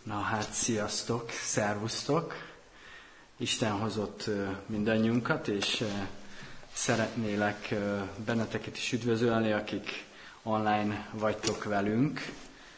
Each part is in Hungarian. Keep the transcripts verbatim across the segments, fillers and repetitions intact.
Na hát, sziasztok, szervusztok! Isten hozott mindannyiunkat, és szeretnélek benneteket is üdvözölni, akik online vagytok velünk,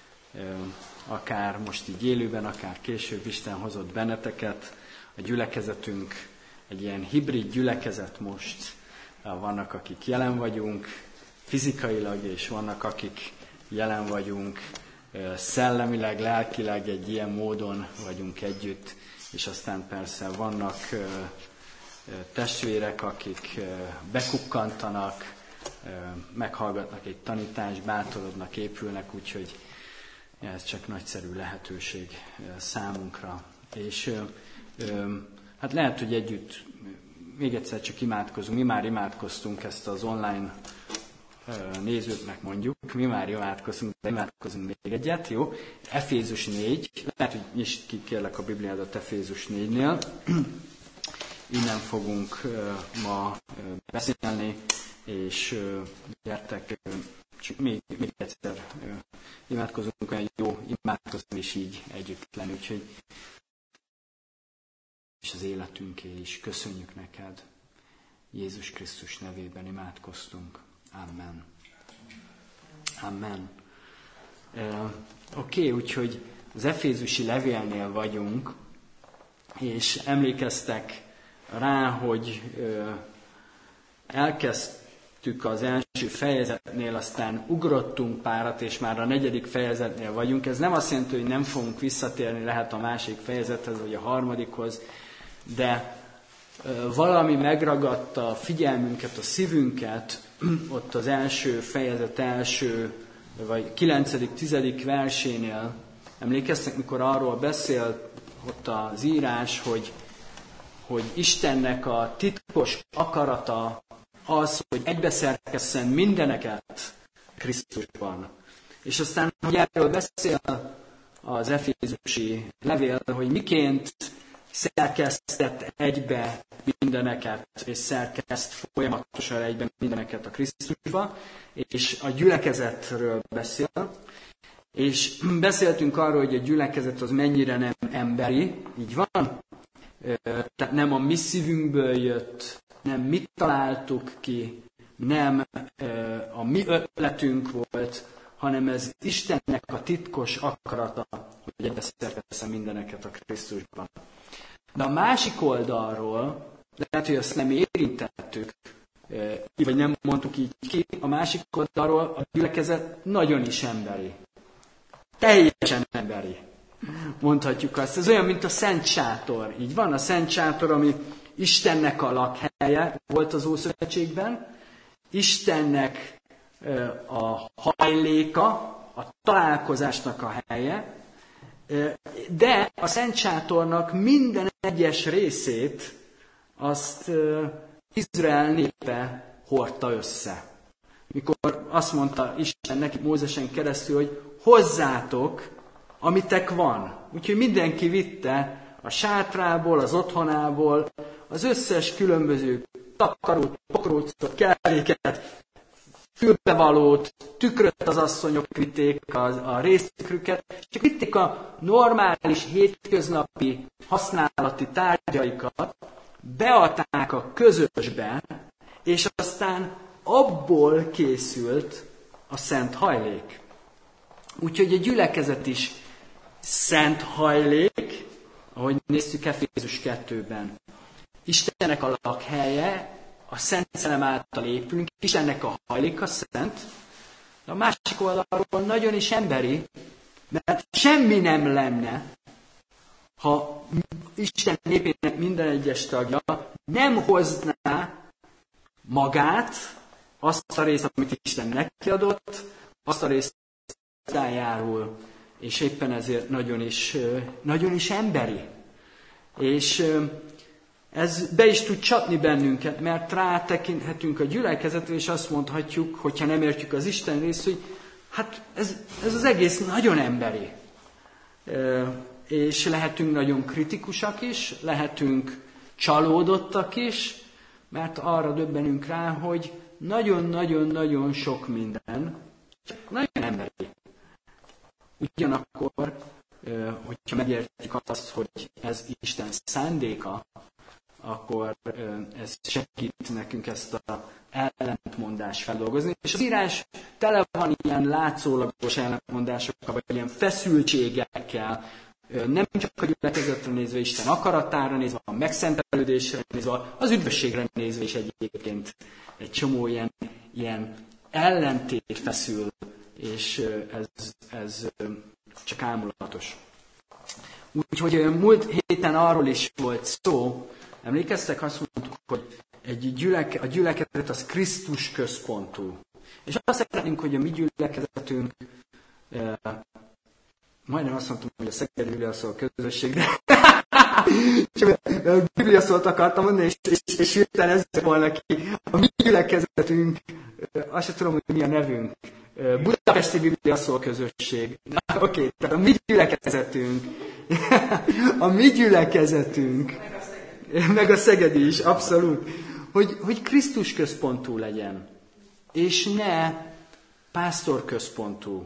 akár most így élőben, akár később. Isten hozott benneteket. A gyülekezetünk egy ilyen hibrid gyülekezet most. Vannak, akik jelen vagyunk fizikailag, és vannak, akik jelen vagyunk szellemileg, lelkileg, egy ilyen módon vagyunk együtt, és aztán persze vannak testvérek, akik bekukkantanak, meghallgatnak egy tanítást, bátorodnak, épülnek, úgyhogy ez csak nagyszerű lehetőség számunkra. És hát lehet, hogy együtt még egyszer csak imádkozunk, mi már imádkoztunk ezt az online nézőknek mondjuk, mi már imádkozunk, de imádkozunk még egyet, jó? Efézus négy, lehet, hogy nyisd ki kérlek a Bibliádat Efézus négynél. Innen fogunk ma beszélni, és gyertek, csak még, még egyszer imádkozunk, olyan jó imádkozni és így együtt lenni, úgyhogy és az életünké is köszönjük neked. Jézus Krisztus nevében imádkoztunk. Amen. Amen. Uh, Oké, okay, úgyhogy az efézusi levélnél vagyunk, és emlékeztek rá, hogy uh, elkezdtük az első fejezetnél, aztán ugrottunk párat, és már a negyedik fejezetnél vagyunk. Ez nem azt jelenti, hogy nem fogunk visszatérni, lehet a másik fejezethez, vagy a harmadikhoz, de uh, valami megragadta a figyelmünket, a szívünket, ott az első fejezet első, vagy kilencedik, tizedik versénél. Emlékeztek, mikor arról beszél ott az írás, hogy, hogy Istennek a titkos akarata az, hogy egybeszerkesszen mindeneket Krisztusban. És aztán, hogy erről beszél az efézusi levél, hogy miként szerkesztett egybe mindeneket, és szerkeszt folyamatosan egyben mindeneket a Krisztusba, és a gyülekezetről beszél. És beszéltünk arról, hogy a gyülekezet az mennyire nem emberi, így van? Tehát nem a mi szívünkből jött, nem mi találtuk ki, nem a mi ötletünk volt, hanem ez Istennek a titkos akarata, hogy egybe szerkesszen mindeneket a Krisztusban. De a másik oldalról, lehet, hogy azt nem érintettük, vagy nem mondtuk így ki, a másik oldalról a gyülekezet nagyon is emberi. Teljesen emberi. Mondhatjuk azt. Ez olyan, mint a Szent Sátor. Így van, a Szent Sátor, ami Istennek a lakhelye volt az Ószövetségben, Istennek a hajléka, a találkozásnak a helye, de a Szent Sátornak minden egyes részét azt Izrael népe hordta össze. Mikor azt mondta Isten neki Mózesen keresztül, hogy hozzátok, amitek van. Úgyhogy mindenki vitte a sátrából, az otthonából, az összes különböző takarót, pokrócot, kelléket, fülbevalót, tükröt az asszonyok vitték, a, a résztükrüket, csak vitték a normális, hétköznapi használati tárgyaikat, beadták a közösbe, és aztán abból készült a szent hajlék. Úgyhogy a gyülekezet is szent hajlék, ahogy néztük Efézus kettőben. Istennek a lakhelye, a Szent Szellem által épülünk, Istennek a hajléka szent, de a másik oldalról nagyon is emberi, mert semmi nem lenne, ha Isten népének minden egyes tagja nem hozná magát, azt a részt, amit Isten neki adott, azt a részt hozzájárul, és éppen ezért nagyon is, nagyon is emberi. És ez be is tud csapni bennünket, mert rátekinthetünk a gyülekezetre, és azt mondhatjuk, hogyha nem értjük az Isten részt, hogy hát ez, ez az egész nagyon emberi. És lehetünk nagyon kritikusak is, lehetünk csalódottak is, mert arra döbbenünk rá, hogy nagyon-nagyon-nagyon sok minden, csak nagyon emberi. Ugyanakkor hogyha megértjük azt, hogy ez Isten szándéka, akkor ez segít nekünk ezt az ellentmondást feldolgozni. És az írás tele van ilyen látszólagos ellentmondásokkal, vagy ilyen feszültségekkel, nem csak a gyülekezetre nézve, Isten akaratára nézve, a megszentelődésre nézve, az üdvösségre nézve is egyébként egy csomó ilyen, ilyen ellentét feszül, és ez, ez csak ámulatos. Úgyhogy múlt héten arról is volt szó, emlékeztek, azt mondtuk, hogy egy gyüleke, a gyülekezet az Krisztus központú. És azt szeretnénk, hogy a mi gyülekezetünk, eh, majdnem azt mondtam, hogy a Szegedi Bibliaszól közösség, de a Bibliaszót akartam mondani, és, és, és hirtelen ezzel volna ki. A mi gyülekezetünk, eh, azt sem tudom, hogy mi a nevünk, eh, Budapesti Bibliaszól közösség. Na, oké, okay, tehát a mi gyülekezetünk, a mi gyülekezetünk, meg a Szegedi is, abszolút, hogy, hogy Krisztus központú legyen, és ne pásztor központú.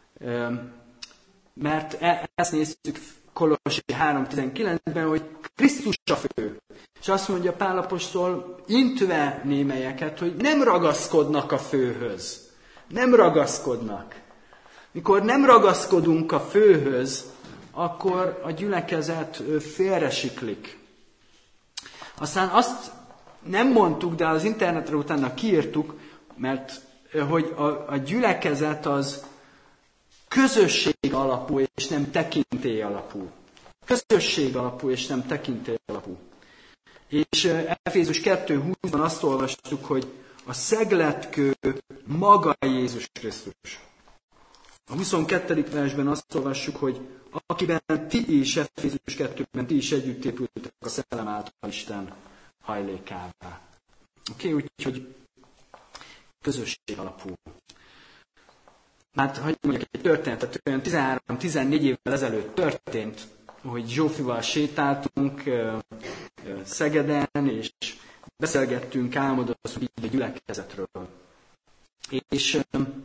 Mert ezt nézzük Kolossi három tizenkilencben, hogy Krisztus a fő. És azt mondja Pál apostol, intve némelyeket, hogy nem ragaszkodnak a főhöz. Nem ragaszkodnak. Mikor nem ragaszkodunk a főhöz, akkor a gyülekezet félresiklik. Aztán azt nem mondtuk, de az internetre utána kiírtuk, mert hogy a, a gyülekezet az közösség alapú, és nem tekintély alapú. Közösség alapú, és nem tekintély alapú. És Efézus kettő húszban azt olvastuk, hogy a szegletkő maga Jézus Krisztus. A huszonkettedik versben azt olvassuk, hogy akiben ti is, Efézus kettőben ti is együtt épültek a szellem által Isten hajlékává. Oké, okay, úgyhogy közösség alapú. Hát, hogy mondjak egy történetet, olyan tizenhárom-tizennégy évvel ezelőtt történt, hogy Zsófival sétáltunk Szegeden, és beszélgettünk, álmodoztunk így a gyülekezetről. És,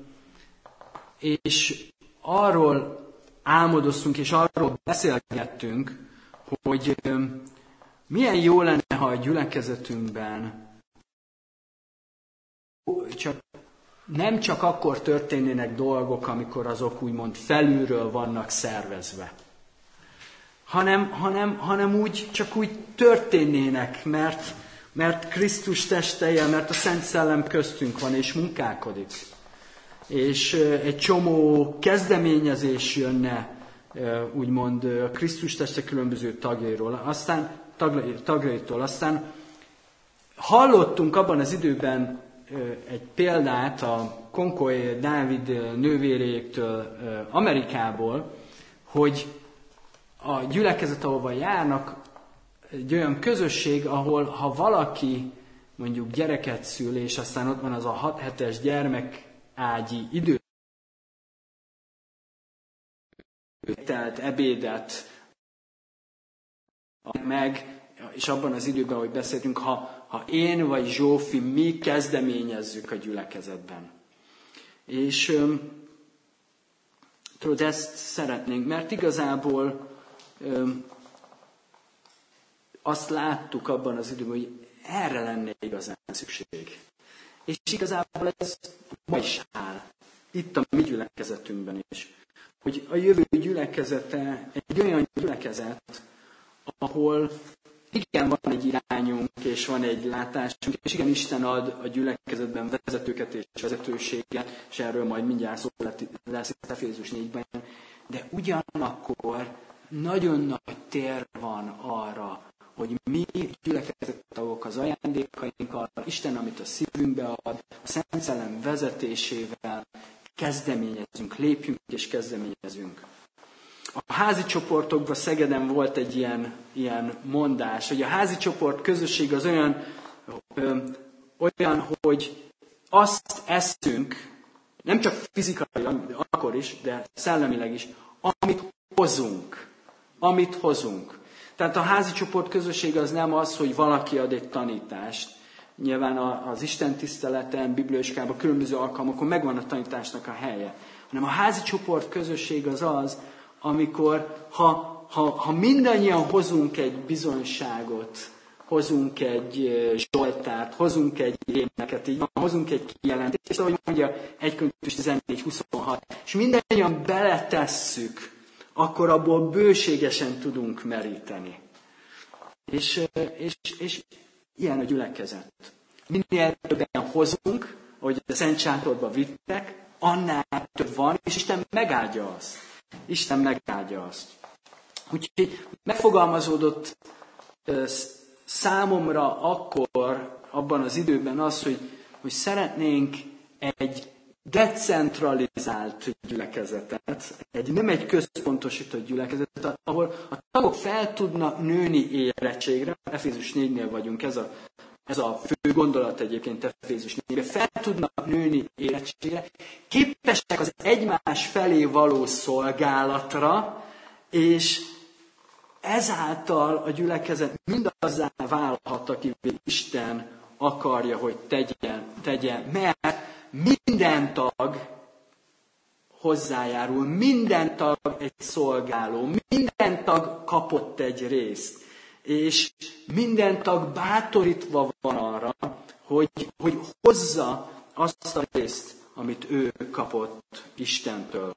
és arról álmodoztunk, és arról beszélgettünk, hogy milyen jó lenne, ha a gyülekezetünkben csak, nem csak akkor történnének dolgok, amikor azok úgymond felülről vannak szervezve, hanem, hanem, hanem úgy, csak úgy történnének, mert, mert Krisztus testeje, mert a Szent Szellem köztünk van, és munkálkodik. És egy csomó kezdeményezés jönne, úgymond a Krisztus teste különböző tagjairól, aztán tagjaitól. Aztán hallottunk abban az időben egy példát a Konkoly Dávid nővéréktől Amerikából, hogy a gyülekezet, ahova járnak, egy olyan közösség, ahol ha valaki mondjuk gyereket szül, és aztán ott van az a hat hetes gyermekágyi idő, telt ebédet meg, és abban az időben, hogy beszéltünk, ha, ha én vagy Zsófi, mi kezdeményezzük a gyülekezetben. És öm, tudod, ezt szeretnénk, mert igazából öm, azt láttuk abban az időben, hogy erre lenne igazán szükség. És igazából ez ma is áll. Itt a mi gyülekezetünkben is. Hogy a jövő gyülekezete egy olyan gyülekezet, ahol igen, van egy irányunk, és van egy látásunk, és igen, Isten ad a gyülekezetben vezetőket és vezetőséget, és erről majd mindjárt szó lesz itt Efézus négyben, de ugyanakkor nagyon nagy tér van arra, hogy mi gyülekezettagok az ajándékainkkal, Isten, amit a szívünkbe ad, a Szent Szellem vezetésével kezdeményezünk, lépjünk és kezdeményezünk. A házi csoportokban Szegeden volt egy ilyen, ilyen mondás, hogy a házi csoport közösség az olyan, ö, olyan, hogy azt eszünk, nem csak fizikailag, akkor is, de szellemileg is, amit hozunk. Amit hozunk. Tehát a házi csoport közösség az nem az, hogy valaki ad egy tanítást. Nyilván az Isten tiszteleten, bibliaiskában, különböző alkalmakon megvan a tanításnak a helye. Hanem a házi csoport közösség az az, amikor ha, ha, ha mindannyian hozunk egy bizonyságot, hozunk egy zsoltárt, hozunk egy éneket, így van, hozunk egy kijelentést, ahogy mondja egy Korintus tizennégy huszonhat, és mindannyian beletesszük, akkor abból bőségesen tudunk meríteni. És, és, és ilyen a gyülekezet. Minél többen hozunk, ahogy a Szent Sátorba vittek, annál több van, és Isten megáldja azt. Isten megáldja azt. Úgyhogy megfogalmazódott számomra akkor, abban az időben az, hogy, hogy szeretnénk egy decentralizált gyülekezetet, egy, nem egy központosított gyülekezetet, ahol a tagok fel tudnak nőni érettségre. Efézus négynél vagyunk, ez a, ez a fő gondolat egyébként Efézus négyben. Fel tudnak nőni érettségre, képesek az egymás felé való szolgálatra, és ezáltal a gyülekezet mindazzá válhat, akivel Isten akarja, hogy tegyen, tegyen, mert minden tag hozzájárul, minden tag egy szolgáló, minden tag kapott egy részt, és minden tag bátorítva van arra, hogy, hogy hozza azt a részt, amit ő kapott Istentől.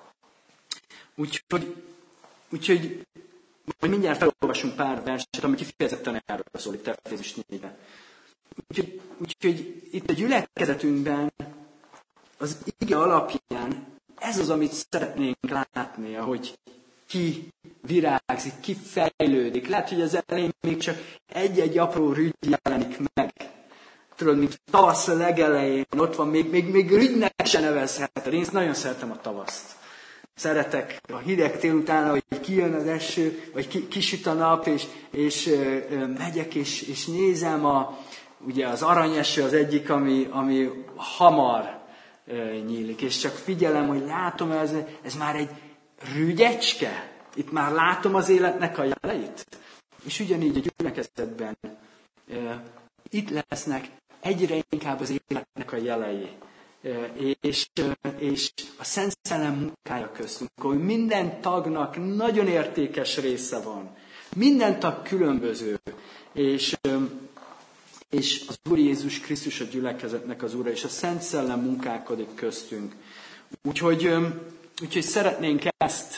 Úgyhogy, úgyhogy majd mindjárt felolvasunk pár verset, ami kifejezetten erről szól itt Efézus négyben. Úgyhogy, úgyhogy itt a gyülekezetünkben az ige alapján ez az, amit szeretnénk látni, ahogy ki virágzik, ki fejlődik. Lehet, hogy az elején még csak egy-egy apró rügy jelenik meg. Tudod, mint tavasz legelején, ott van, még, még, még rügynek se nevezheted. Én nagyon szeretem a tavaszt. Szeretek a hideg tél után, hogy kijön az eső, vagy ki, kisüt a nap, és, és ö, ö, megyek, és, és nézem, a, ugye az aranyeső az egyik, ami, ami hamar ö, nyílik, és csak figyelem, hogy látom, ez, ez már egy rügyecske, itt már látom az életnek a jeleit. És ugyanígy a gyülekezetben ö, itt lesznek egyre inkább az életnek a jelei. És, és a Szent Szellem munkája köztünk, hogy minden tagnak nagyon értékes része van. Minden tag különböző. És, és az Úr Jézus Krisztus a gyülekezetnek az Ura, és a Szent Szellem munkálkodik köztünk. Úgyhogy, úgyhogy szeretnénk ezt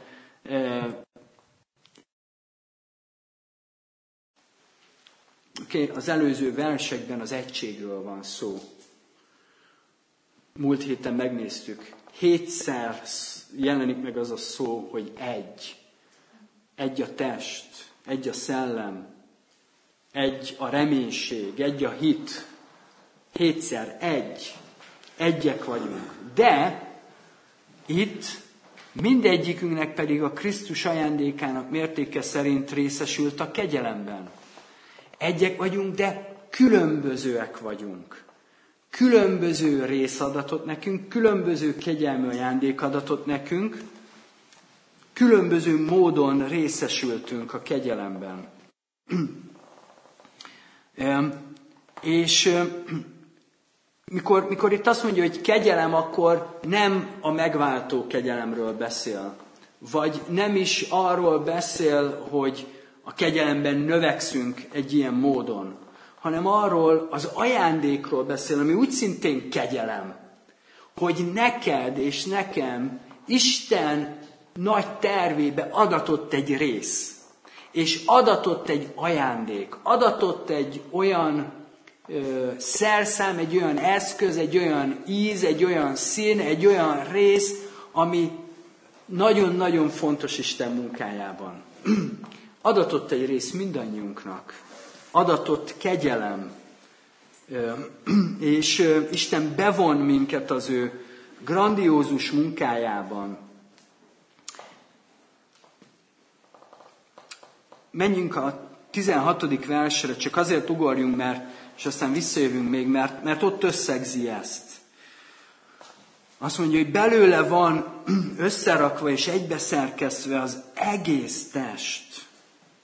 okay, az előző versekben az egységről van szó. Múlt héten megnéztük, hétszer jelenik meg az a szó, hogy egy. Egy a test, egy a szellem, egy a reménység, egy a hit. Hétszer egy. Egyek vagyunk. De itt mindegyikünknek pedig a Krisztus ajándékának mértéke szerint részesült a kegyelemben. Egyek vagyunk, de különbözőek vagyunk. Különböző rész adatot nekünk, különböző kegyelmi ajándék adatot nekünk, különböző módon részesültünk a kegyelemben. És mikor, mikor itt azt mondja, hogy kegyelem, akkor nem a megváltó kegyelemről beszél, vagy nem is arról beszél, hogy a kegyelemben növekszünk egy ilyen módon, hanem arról az ajándékról beszél, ami úgy szintén kegyelem, hogy neked és nekem Isten nagy tervébe adatott egy rész, és adatott egy ajándék, adatott egy olyan ö, szerszám, egy olyan eszköz, egy olyan íz, egy olyan szín, egy olyan rész, ami nagyon-nagyon fontos Isten munkájában. Adatott egy rész mindannyiunknak. Adatott kegyelem, és Isten bevon minket az ő grandiózus munkájában. Menjünk a tizenhatodik versre, csak azért ugorjunk, mert, és aztán visszajövünk még, mert, mert ott összegzi ezt. Azt mondja, hogy belőle van összerakva és egybeszerkesztve az egész test.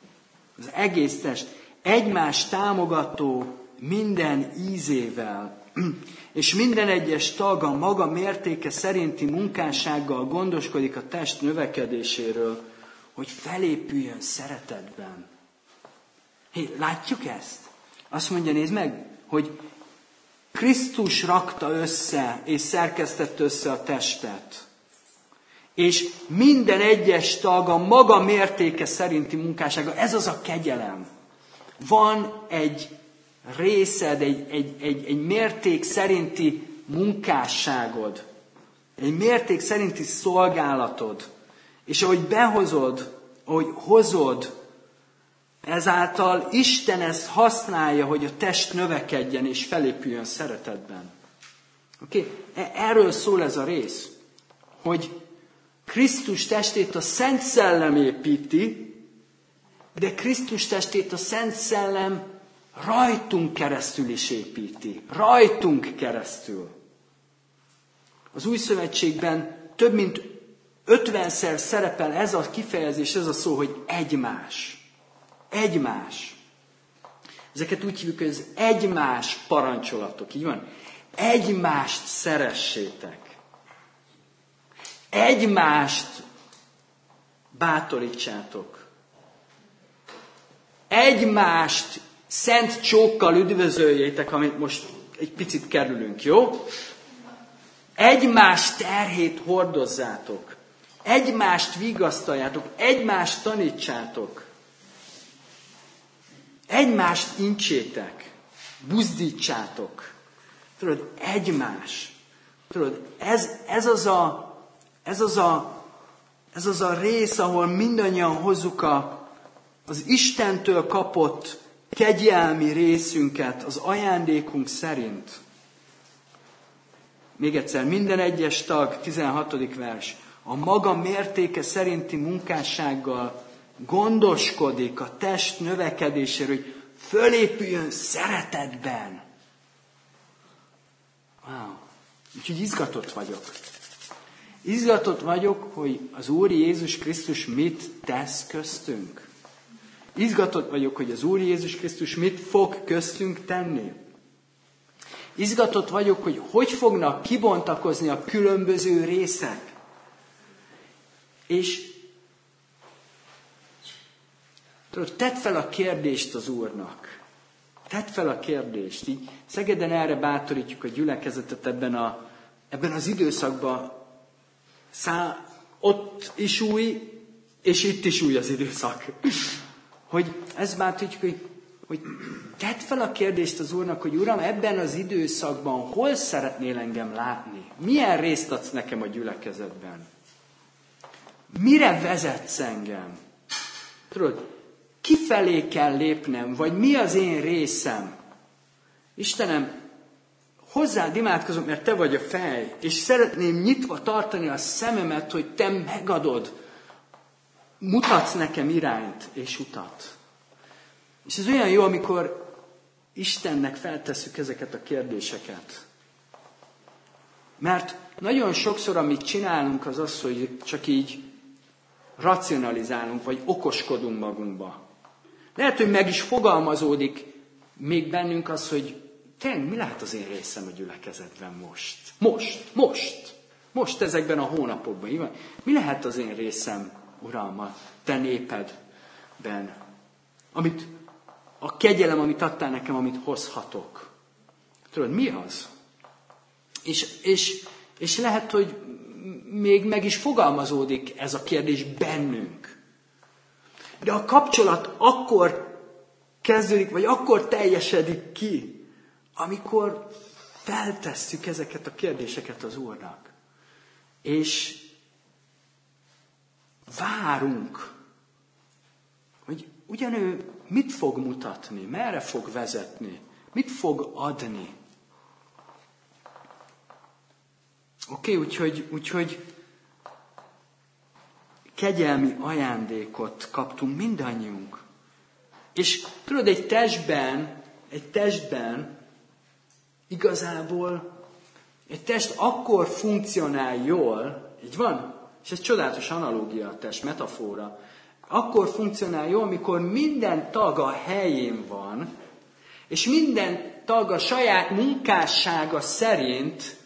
Az egész test. Egymás támogató minden ízével. és minden egyes tag a maga mértéke szerinti munkássággal gondoskodik a test növekedéséről, hogy felépüljön szeretetben. Hé, látjuk ezt? Azt mondja, nézd meg, hogy Krisztus rakta össze és szerkesztette össze a testet. És minden egyes tag a maga mértéke szerinti munkássága. Ez az a kegyelem. Van egy részed, egy, egy, egy, egy mérték szerinti munkásságod. Egy mérték szerinti szolgálatod. És ahogy behozod, ahogy hozod, ezáltal Isten ezt használja, hogy a test növekedjen és felépüljön szeretetben. Oké? Okay? Erről szól ez a rész. Hogy Krisztus testét a Szent Szellem építi, de Krisztus testét a Szent Szellem rajtunk keresztül is építi. Rajtunk keresztül. Az Új Szövetségben több mint ötvenszer szerepel ez a kifejezés, ez a szó, hogy egymás. Egymás. Ezeket úgy hívjuk, hogy az egymás parancsolatok. Így van? Egymást szeressétek. Egymást bátorítsátok. Egymást szent csókkal üdvözöljétek, amit most egy picit kerülünk, jó? Egymás terhét hordozzátok. Egymást vigasztaljátok. Egymást tanítsátok. Egymást incsétek. Buzdítsátok. Tudod, egymás. Tudod, ez, ez az a Ez az a, ez az a rész, ahol mindannyian hozzuk a, az Istentől kapott kegyelmi részünket az ajándékunk szerint. Még egyszer, minden egyes tag, tizenhatodik vers, a maga mértéke szerinti munkássággal gondoskodik a test növekedéséről, hogy fölépüljön szeretetben. Wow. Úgyhogy izgatott vagyok. Izgatott vagyok, hogy az Úr Jézus Krisztus mit tesz köztünk. Izgatott vagyok, hogy az Úr Jézus Krisztus mit fog köztünk tenni. Izgatott vagyok, hogy hogy fognak kibontakozni a különböző részek. És tudod, tedd fel a kérdést az Úrnak. Tedd fel a kérdést. Így Szegeden erre bátorítjuk a gyülekezetet ebben, a, ebben az időszakban. Szá, ott is új, és itt is új az időszak. Hogy ez bátorítjuk, hogy, hogy tedd fel a kérdést az Úrnak, hogy Uram, ebben az időszakban hol szeretnél engem látni? Milyen részt adsz nekem a gyülekezetben? Mire vezetsz engem? Tudod, kifelé kell lépnem, vagy mi az én részem? Istenem, hozzád imádkozom, mert te vagy a fej, és szeretném nyitva tartani a szememet, hogy te megadod, mutatsz nekem irányt és utat. És ez olyan jó, amikor Istennek feltesszük ezeket a kérdéseket. Mert nagyon sokszor, amit csinálunk, az az, hogy csak így racionalizálunk, vagy okoskodunk magunkba. Lehet, hogy meg is fogalmazódik még bennünk az, hogy tényleg, mi lehet az én részem a gyülekezetben most? Most, most, most ezekben a hónapokban. Mi lehet az én részem, Uram, a te népedben? Amit, a kegyelem, amit adtál nekem, amit hozhatok. Tudod, mi az? És, és, és lehet, hogy még meg is fogalmazódik ez a kérdés bennünk. De a kapcsolat akkor kezdődik, vagy akkor teljesedik ki, amikor feltesszük ezeket a kérdéseket az Úrnak. És várunk, hogy ugyan ő mit fog mutatni, merre fog vezetni, mit fog adni. Oké, okay, úgyhogy, úgyhogy kegyelmi ajándékot kaptunk mindannyiunk. És tudod, egy testben, egy testben igazából egy test akkor funkcionál jól, így van? És ez csodálatos analógia a test, metafora. Akkor funkcionál jól, amikor minden tag a helyén van, és minden tag a saját munkássága szerint,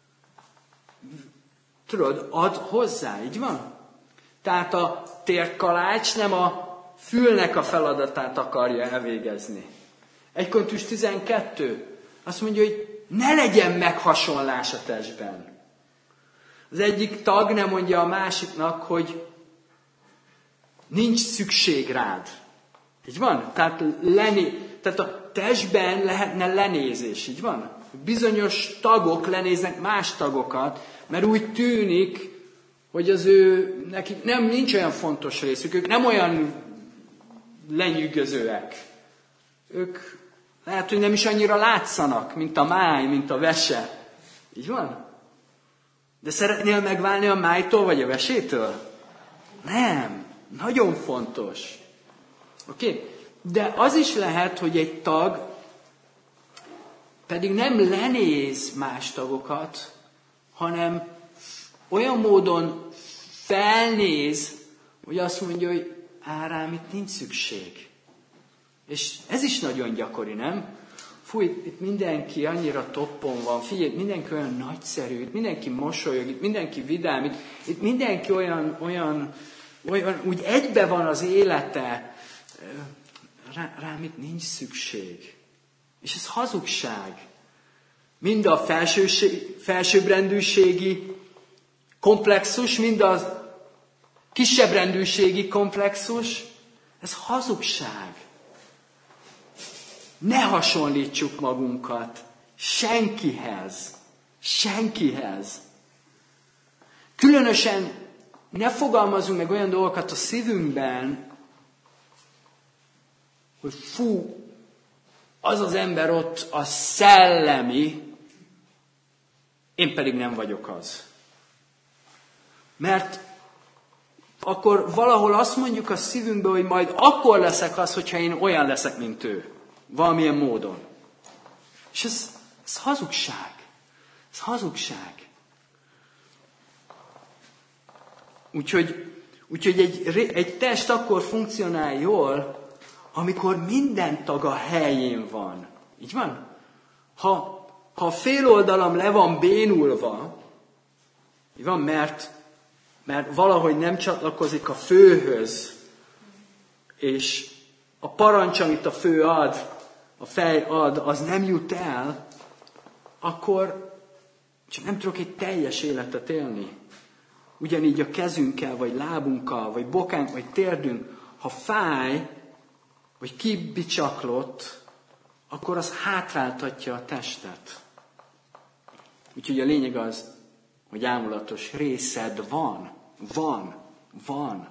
tudod, ad hozzá, így van? Tehát a térkalács nem a fülnek a feladatát akarja elvégezni. egy Korintus tizenkettő azt mondja, hogy ne legyen meghasonlás a testben. Az egyik tag nem mondja a másiknak, hogy nincs szükség rád. Így van? Tehát, lené, tehát a testben lehetne lenézés, így van? Bizonyos tagok lenéznek más tagokat, mert úgy tűnik, hogy az ő, nekik nem, nincs olyan fontos részük, ők nem olyan lenyűgözőek. Ők lehet, hogy nem is annyira látszanak, mint a máj, mint a vese. Így van? De szeretnél megválni a májtól, vagy a vesétől? Nem. Nagyon fontos. Oké? Okay? De az is lehet, hogy egy tag pedig nem lenéz más tagokat, hanem olyan módon felnéz, hogy azt mondja, hogy á, rám itt nincs szükség. És ez is nagyon gyakori, nem? Fú, itt, itt mindenki annyira toppon van, figyelj, mindenki olyan nagyszerű, itt mindenki mosolyog, itt mindenki vidám, itt, itt mindenki olyan, olyan, olyan, úgy egybe van az élete, Rá, rám itt nincs szükség. És ez hazugság. Mind a felsőbbrendűségi komplexus, mind az kisebbrendűségi komplexus, ez hazugság. Ne hasonlítsuk magunkat senkihez. Senkihez. Különösen ne fogalmazunk meg olyan dolgokat a szívünkben, hogy fú, az az ember ott a szellemi, én pedig nem vagyok az. Mert akkor valahol azt mondjuk a szívünkbe, hogy majd akkor leszek az, hogyha én olyan leszek, mint ő. Valamilyen módon. És ez, ez hazugság. Ez hazugság. Úgyhogy, úgyhogy egy, egy test akkor funkcionál jól, amikor minden tag a helyén van. Így van? Ha, ha a fél oldalam le van bénulva, így van, mert, mert valahogy nem csatlakozik a főhöz, és a parancs, amit a fő ad, a fej ad, az nem jut el, akkor csak nem tudok egy teljes életet élni. Ugyanígy a kezünkkel, vagy lábunkkal, vagy bokánk, vagy térdünk, ha fáj, vagy kibicsaklott, akkor az hátráltatja a testet. Úgyhogy a lényeg az, hogy ámulatos részed van, van, van.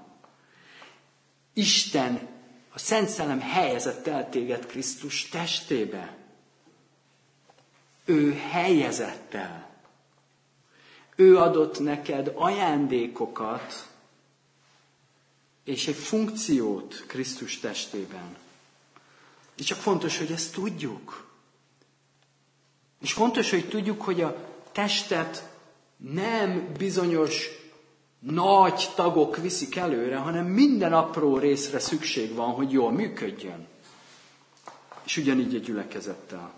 Isten, a Szent Szellem helyezett el téged Krisztus testébe. Ő helyezett el. Ő adott neked ajándékokat, és egy funkciót Krisztus testében. És csak fontos, hogy ezt tudjuk. És fontos, hogy tudjuk, hogy a testet nem bizonyos nagy tagok viszik előre, hanem minden apró részre szükség van, hogy jól működjön. És ugyanígy a gyülekezettel.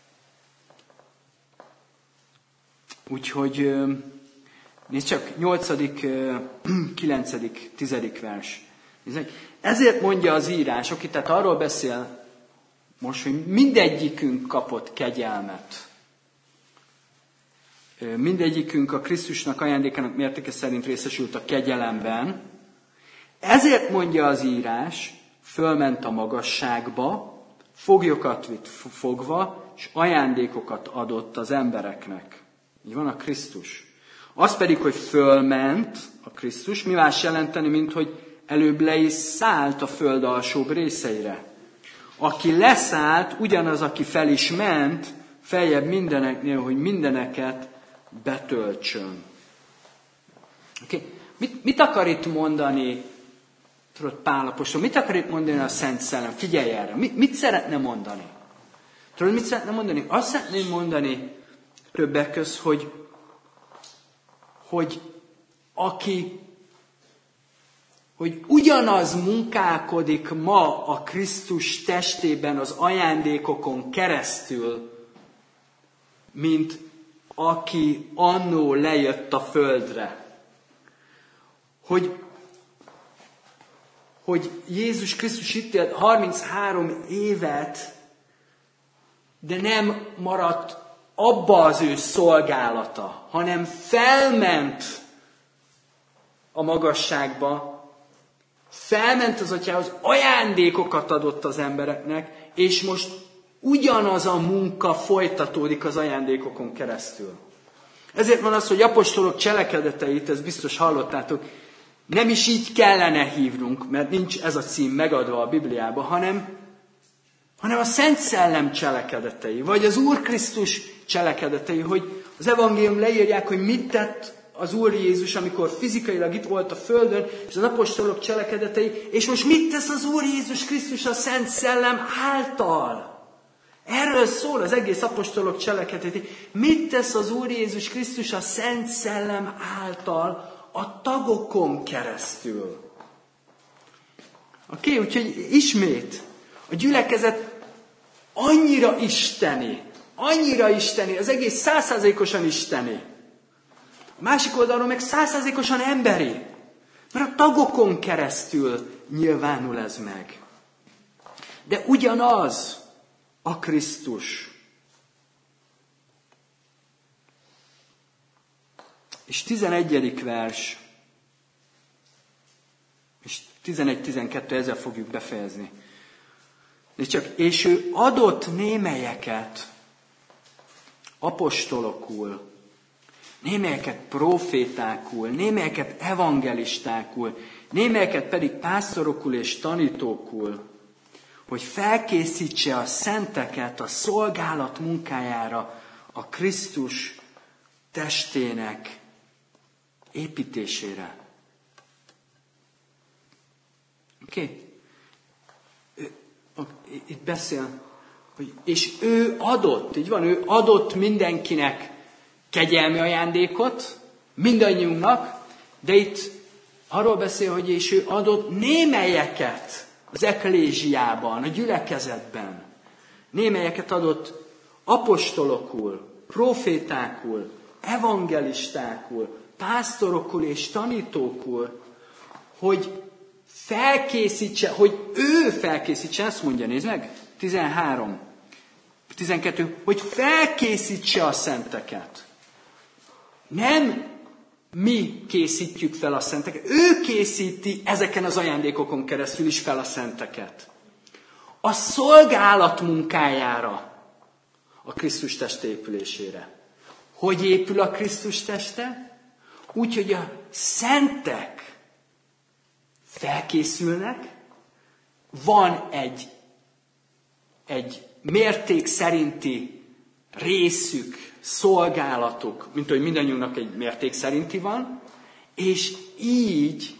Úgyhogy nézd csak, nyolcadik, kilencedik, tizedik vers. Ezért mondja az írás, aki tehát arról beszél most, hogy mindegyikünk kapott kegyelmet. Mindegyikünk a Krisztusnak ajándékának mértéke szerint részesült a kegyelemben. Ezért mondja az írás, fölment a magasságba, foglyokat vitt fogva, és ajándékokat adott az embereknek. Így van a Krisztus. Az pedig, hogy fölment a Krisztus, mi más jelenteni, mint hogy előbb le is szállt a föld alsóbb részeire. Aki leszállt, ugyanaz, aki fel is ment, feljebb mindeneknél, hogy mindeneket betöltsön. Okay. Mit, mit akar itt mondani, tudod, Pál apostol, mit akar itt mondani a Szent Szellem? Figyelj erre, mit, mit szeretne mondani? Tudod, mit szeretne mondani? Azt szeretném mondani többek közt, hogy, hogy aki hogy ugyanaz munkálkodik ma a Krisztus testében az ajándékokon keresztül, mint aki annó lejött a földre. Hogy, hogy Jézus Krisztus itt élt harminchárom évet, de nem maradt abba az ő szolgálata, hanem felment a magasságba, felment az Atyához, ajándékokat adott az embereknek, és most ugyanaz a munka folytatódik az ajándékokon keresztül. Ezért van az, hogy apostolok cselekedeteit, ezt biztos hallottátok, nem is így kellene hívnunk, mert nincs ez a cím megadva a Bibliában, hanem, hanem a Szent Szellem cselekedetei, vagy az Úr Krisztus cselekedetei, hogy az evangélium leírják, hogy mit tett az Úr Jézus, amikor fizikailag itt volt a földön, és az apostolok cselekedetei, és most mit tesz az Úr Jézus Krisztus a Szent Szellem által? Erről szól az egész apostolok cselekedetei. Mit tesz az Úr Jézus Krisztus a Szent Szellem által a tagokon keresztül? Oké, okay, úgyhogy ismét a gyülekezet annyira isteni, annyira isteni, az egész százszázalékosan isteni. A másik oldalról meg százszázalékosan emberi. Mert a tagokon keresztül nyilvánul ez meg. De ugyanaz a Krisztus. És tizenegyedik vers, és tizenegy tizenkettő, ezzel fogjuk befejezni. De csak, és ő adott némelyeket apostolokul, némelyeket profétákul, némelyeket evangelistákul, némelyeket pedig pásztorokul és tanítókul, hogy felkészítse a szenteket a szolgálat munkájára, a Krisztus testének építésére. Oké? Okay? Itt beszél, hogy és ő adott, így van, ő adott mindenkinek kegyelmi ajándékot, mindannyiunknak, de itt arról beszél, hogy és ő adott némelyeket az eklézsiában, a gyülekezetben. Némelyeket adott apostolokul, profétákul, evangelistákul, pásztorokul és tanítókul, hogy felkészítse, hogy ő felkészítse, ezt mondja, nézd meg, tizenhárom, tizenkettő, hogy felkészítse a szenteket. Nem mi készítjük fel a szenteket, ő készíti ezeken az ajándékokon keresztül is fel a szenteket. A szolgálat munkájára, a Krisztus teste épülésére. Hogy épül a Krisztus teste? Úgy, hogy a szentek felkészülnek, van egy, egy mérték szerinti részük, szolgálatuk, mint hogy mindannyiunknak egy mérték szerinti van, és így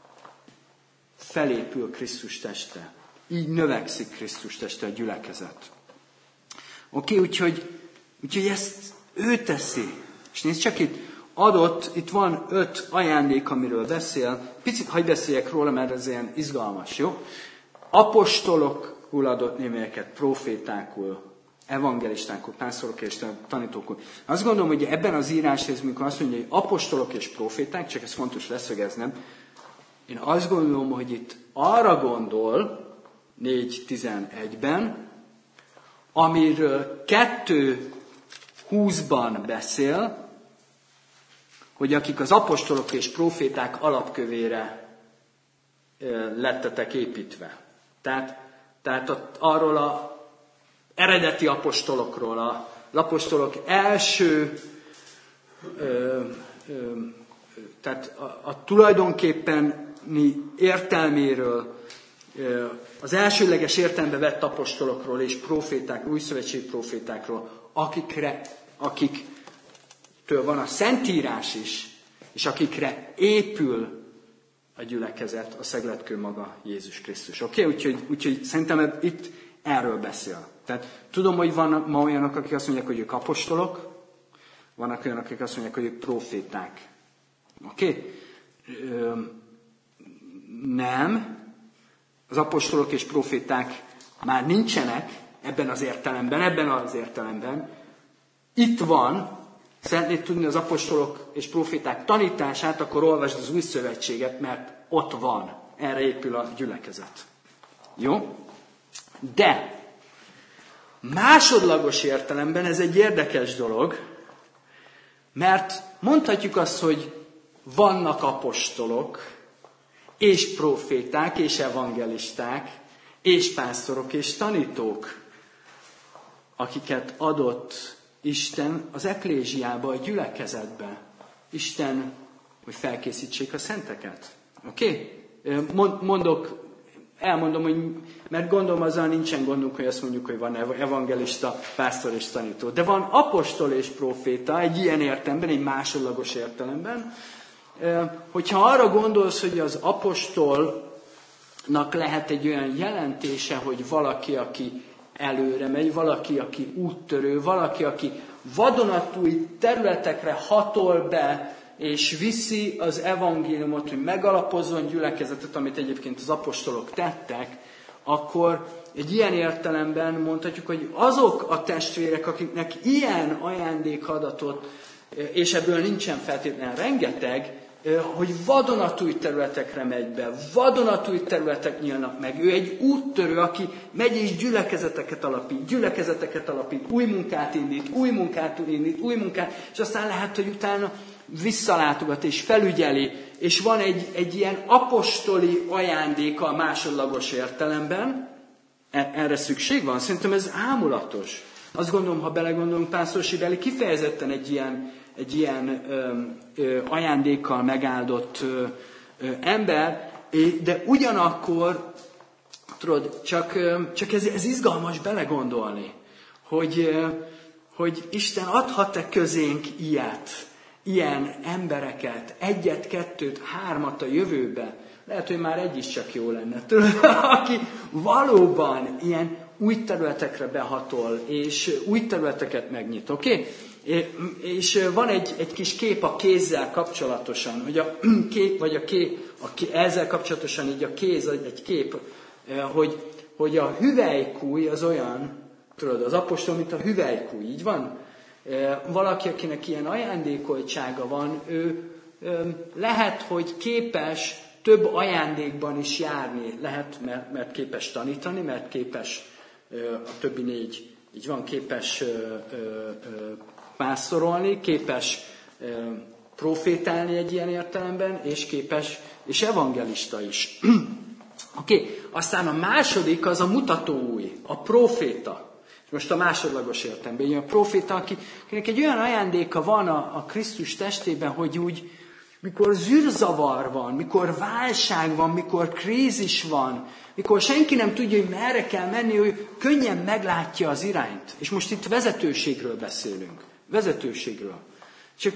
felépül Krisztus teste. Így növekszik Krisztus teste, a gyülekezet. Oké, okay, úgyhogy, úgyhogy ezt ő teszi. És nézd csak itt, adott, itt van öt ajándék, amiről beszél. Picit hagyj beszéljek róla, mert ez ilyen izgalmas, jó? Apostolokul adott némelyeket, profétákul, evangelistákul, pásztorok és tanítókul. Azt gondolom, hogy ebben az írásrészben, amikor azt mondja, hogy apostolok és proféták, csak ez fontos leszögeznem, én azt gondolom, hogy itt arra gondol, négy tizenegyben, amiről kettő húszban beszél, hogy akik az apostolok és proféták alapkövére lettetek építve. Tehát, tehát arról a eredeti apostolokról, az apostolok első, ö, ö, tehát a, a tulajdonképpeni értelméről, ö, az elsőleges értelembe vett apostolokról és proféták, újszövetségi profétákról, akikre, akiktől van a Szentírás is, és akikre épül a gyülekezet, a szegletkő maga Jézus Krisztus. Oké? Okay? Úgyhogy, úgyhogy szerintem itt erről beszél. Tehát tudom, hogy vannak ma olyanok, akik azt mondják, hogy ők apostolok, vannak olyanok, akik azt mondják, hogy ők proféták. Oké? Okay? Nem, az apostolok és proféták már nincsenek ebben az értelemben, ebben az értelemben. Itt van, szeretnéd tudni az apostolok és proféták tanítását, akkor olvasd az Új Szövetséget, mert ott van. Erre épül a gyülekezet. Jó? De másodlagos értelemben ez egy érdekes dolog, mert mondhatjuk azt, hogy vannak apostolok, és proféták, és evangelisták, és pásztorok, és tanítók, akiket adott Isten az eklézsiába, a gyülekezetbe. Isten, hogy felkészítsék a szenteket. Oké? Okay? Mondok, elmondom, hogy, mert gondolom azzal nincsen gondunk, hogy azt mondjuk, hogy van evangelista, pásztor és tanító. De van apostol és proféta, egy ilyen értelemben, egy másodlagos értelemben. Hogyha arra gondolsz, hogy az apostolnak lehet egy olyan jelentése, hogy valaki, aki előre megy, valaki, aki úttörő, valaki, aki vadonatúj területekre hatol be, és viszi az evangéliumot, hogy megalapozzon gyülekezetet, amit egyébként az apostolok tettek, akkor egy ilyen értelemben mondhatjuk, hogy azok a testvérek, akiknek ilyen ajándék adatot, és ebből nincsen feltétlenül rengeteg, hogy vadonatúj területekre megy be, vadonatúj területek nyílnak meg. Ő egy úttörő, aki megy és gyülekezeteket alapít, gyülekezeteket alapít, új munkát indít, új munkát indít, új munkát, és aztán lehet, hogy utána visszalátogat és felügyeli, és van egy, egy ilyen apostoli ajándéka a másodlagos értelemben. Erre szükség van? Szerintem ez ámulatos. Azt gondolom, ha belegondolunk, pásztor Sibeli kifejezetten egy ilyen egy ilyen ö, ö, ajándékkal megáldott ö, ö, ember, de ugyanakkor, tudod, csak, ö, csak ez, ez izgalmas belegondolni, hogy, ö, hogy Isten adhat-e közénk ilyet, ilyen embereket, egyet, kettőt, hármat a jövőbe. Lehet, hogy már egy is csak jó lenne, tudod, aki valóban ilyen új területekre behatol, és új területeket megnyit, oké? Okay? És van egy, egy kis kép a kézzel kapcsolatosan, hogy a kép, vagy a kép, a kép, ezzel kapcsolatosan így a kéz egy kép, hogy, hogy a hüvelykúj az olyan, tudod, az apostol, mint a hüvelykúj, így van? Valaki, akinek ilyen ajándékoltsága van, ő lehet, hogy képes több ajándékban is járni. Lehet, mert, mert képes tanítani, mert képes a többi négy, így van, képes pásztorolni, képes e, profétálni egy ilyen értelemben, és képes, és evangelista is. Oké, okay. Aztán a második az a mutatóúj, a proféta. Most a másodlagos értelemben, a proféta, akinek egy olyan ajándéka van a, a Krisztus testében, hogy úgy, mikor zűrzavar van, mikor válság van, mikor krízis van, mikor senki nem tudja, hogy merre kell menni, hogy könnyen meglátja az irányt. És most itt vezetőségről beszélünk. Vezetőségről. Csak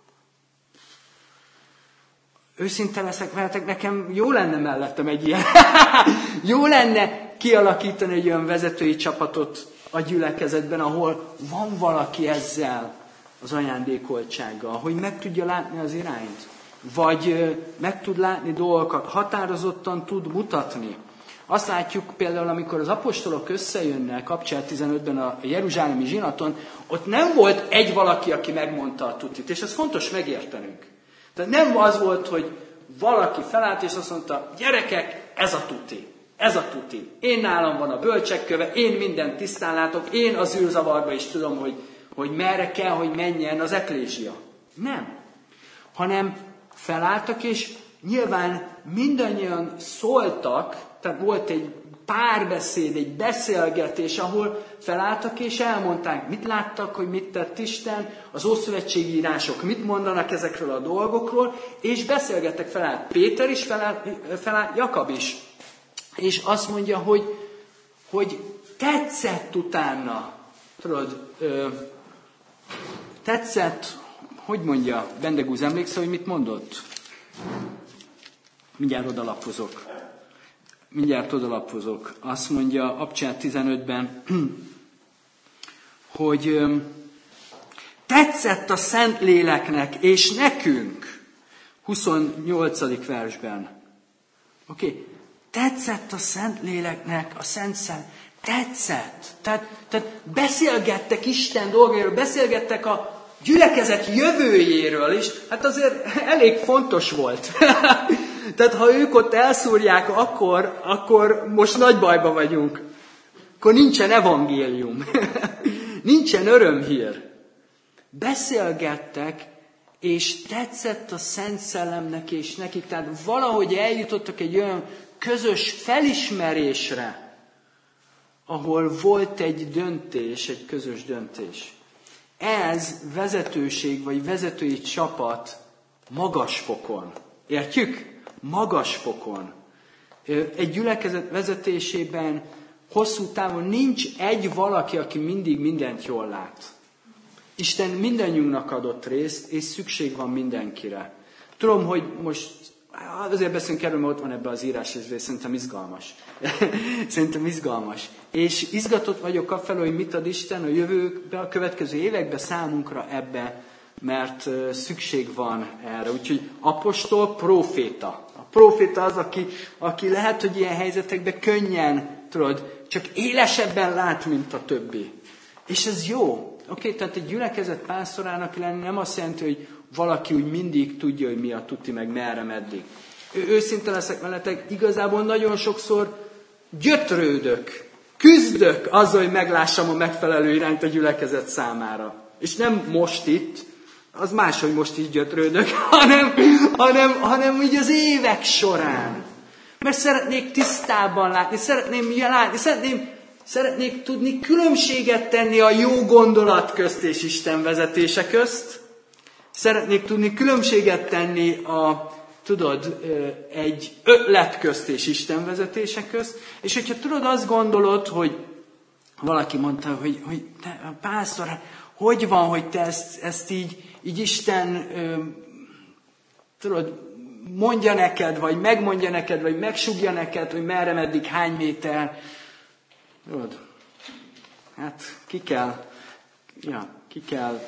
őszinte leszek veletek, nekem jó lenne mellettem egy ilyen. Jó lenne kialakítani egy olyan vezetői csapatot a gyülekezetben, ahol van valaki ezzel az ajándékoltsággal, hogy meg tudja látni az irányt, vagy meg tud látni dolgokat, határozottan tud mutatni. Azt látjuk például, amikor az apostolok összejönnek, kapcsolat tizenötben a jeruzsálemi zsinaton, ott nem volt egy valaki, aki megmondta a tutit, és ez fontos megértenünk. Tehát nem az volt, hogy valaki felállt, és azt mondta, gyerekek, ez a tuti, ez a tuti. Én nálam van a bölcsekköve, én mindent tisztán látok, én az űrzavarba is tudom, hogy, hogy merre kell, hogy menjen az eklézsia. Nem. Hanem felálltak, és nyilván mindannyian szóltak, tehát volt egy párbeszéd, egy beszélgetés, ahol felálltak és elmondták, mit láttak, hogy mit tett Isten, az ószövetségi írások mit mondanak ezekről a dolgokról, és beszélgettek, felállt Péter is, felállt, felállt Jakab is. És azt mondja, hogy, hogy tetszett utána, tudod, ö, tetszett, hogy mondja, Bendegúz, emlékszel, hogy mit mondott? Mindjárt odalapozok. Mindjárt odalapozok. Azt mondja Abcsát tizenötben, hogy tetszett a Szentléleknek és nekünk, huszonnyolcadik versben. Oké, okay. Tetszett a Szentléleknek, a Szent Szellem. Tetszett. Tehát, tehát beszélgettek Isten dolgairól, beszélgettek a gyülekezet jövőjéről is. Hát azért elég fontos volt. Tehát ha ők ott elszúrják, akkor, akkor most nagy bajba vagyunk. Akkor nincsen evangélium. Nincsen örömhír. Beszélgettek, és tetszett a Szent Szellemnek és nekik. Tehát valahogy eljutottak egy olyan közös felismerésre, ahol volt egy döntés, egy közös döntés. Ez vezetőség, vagy vezetői csapat magas fokon. Értjük? Magas fokon. Egy gyülekezet vezetésében hosszú távon nincs egy valaki, aki mindig mindent jól lát. Isten mindannyiunknak adott részt, és szükség van mindenkire. Tudom, hogy most azért beszélünk erről, mert ott van ebben az írás, és szerintem izgalmas. Szerintem izgalmas. És izgatott vagyok afelől, hogy mit ad Isten a jövőben, a következő években számunkra ebbe, mert szükség van erre. Úgyhogy apostol, proféta. A proféta az, aki, aki lehet, hogy ilyen helyzetekben könnyen, tudod, csak élesebben lát, mint a többi. És ez jó. Oké, okay, tehát egy gyülekezet pásztorának lenni nem azt jelenti, hogy valaki úgy mindig tudja, hogy mi a tuti, meg merre, meddig. Ő, őszinte leszek veletek, igazából nagyon sokszor gyötrődök, küzdök azzal, hogy meglássam a megfelelő irányt a gyülekezet számára. És nem most itt, az más, hogy most így gyötrődök, hanem, hanem, hanem úgy az évek során. Mert szeretnék tisztában látni, szeretném látni, szeretném, szeretnék tudni különbséget tenni a jó gondolat közt és Isten vezetése közt. Szeretnék tudni különbséget tenni a, tudod, egy ötlet közt és Isten vezetése közt. És hogyha tudod, azt gondolod, hogy valaki mondta, hogy, hogy te, pásztor, hogy van, hogy te ezt, ezt így, így Isten, tudod, mondja neked, vagy megmondja neked, vagy megsugja neked, hogy merre, meddig, hány méter. Tudod, hát ki kell, ja, ki kell,